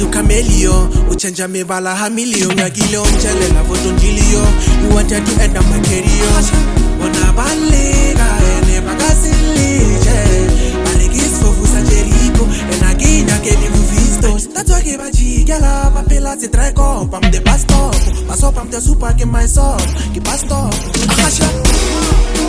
to camelio, uchenja mebala hamilio, ngagilio, mchelela votondilio. You wanted to end up my career. Ona balega, ene bagasilije. Baregis for fusa jericho, and again I gave you vistos. That's why I gave a jigala, papela, se trae comp, I'm the bus stop. Pass up, I'm the super, get my sub, get bus stop.